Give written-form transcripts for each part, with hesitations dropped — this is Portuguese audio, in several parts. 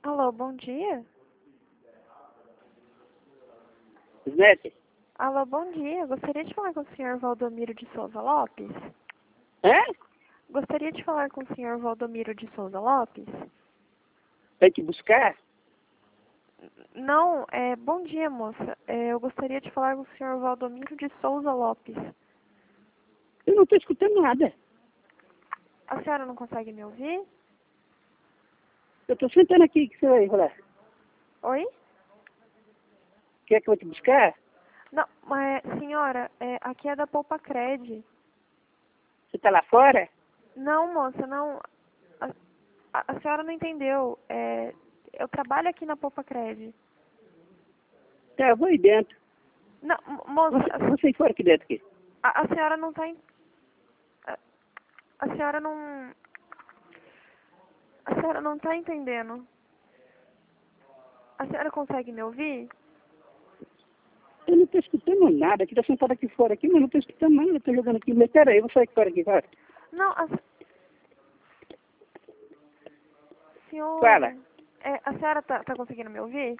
Alô, bom dia. Snete? Alô, bom dia. Gostaria de falar com o senhor Valdomiro de Souza Lopes? Hã? Gostaria de falar com o senhor Valdomiro de Souza Lopes? Tem que buscar? Não, bom dia, moça. Eu gostaria de falar com o senhor Valdomiro de Souza Lopes. Eu não estou escutando nada. A senhora não consegue me ouvir? Eu estou sentando aqui, o que você vai falar? Oi? Quer que eu vou te buscar? Não, mas, senhora, aqui é da Poupa Cred. Você está lá fora? Não, moça, não. A senhora não entendeu. Eu trabalho aqui na Poupa Cred. Tá, eu vou aí dentro. Não, moça, Você fora aqui dentro aqui. a senhora não tá... A senhora não... A senhora não tá entendendo. A senhora consegue me ouvir? Eu não estou escutando nada. Aqui está sentado aqui fora aqui, mas eu não estou escutando nada. Estou jogando aqui. Mas pera aí, eu vou sair fora aqui, vai. Não, senhora... Fala. A senhora tá conseguindo me ouvir?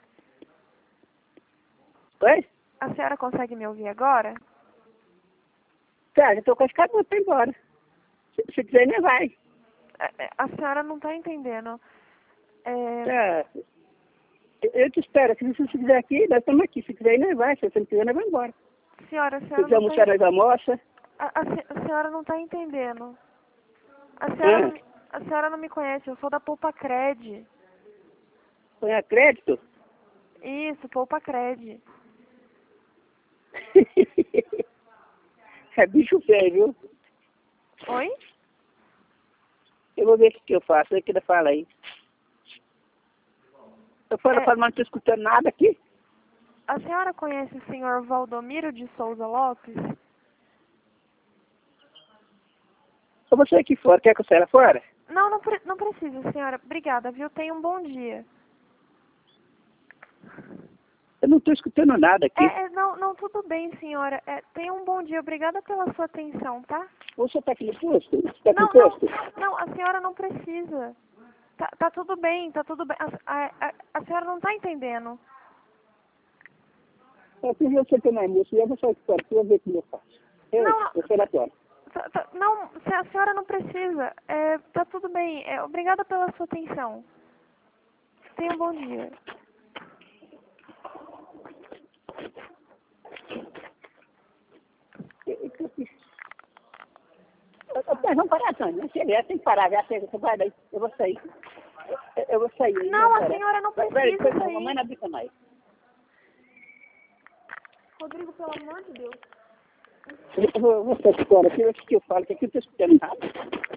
Oi? A senhora consegue me ouvir agora? Tá, já estou quase acabando para ir embora. Se quiser, nem vai. A senhora não tá entendendo. Tá. Eu te espero. Se você quiser aqui, nós estamos aqui. Se quiser, nem vai. Se você não quiser, nós vamos embora. Senhora, a Se senhora quiser não tá... almoçar, nós almoça. A senhora não tá entendendo. A senhora não me conhece, eu sou da Poupa Cred. Põe a crédito. Isso, Poupa Cred. É bicho feio, viu? Oi? Eu vou ver o que eu faço. Aí que ele fala aí. Eu falo, mas não estou escutando nada aqui. A senhora conhece o senhor Valdomiro de Souza Lopes? Eu vou sair aqui fora. Quer que eu saia lá fora? Não, não precisa, senhora. Obrigada, viu? Tenha um bom dia. Eu não estou escutando nada aqui. Não, tudo bem, senhora. Tenha um bom dia. Obrigada pela sua atenção, tá? Você está aqui no posto? Você está aqui no Não, posto? não, a senhora não precisa. Tá tudo bem, tá tudo bem. A senhora não tá entendendo. Se você tem mais moço, eu vou sair aqui fora. Eu vou ver como eu faço. Eu saio lá fora. Não, a senhora não precisa. Tá tudo bem. Obrigada pela sua atenção. Tenha um bom dia. Vamos parar, Tânia. Tem que parar. Já chega. Você vai daí. Eu vou sair. Eu vou sair. Não, a senhora não precisa sair. Mamãe não brinca mais. Rodrigo, pelo amor de Deus. Eu vou sair fora. O que eu falo? Que aqui eu não estou escutando nada.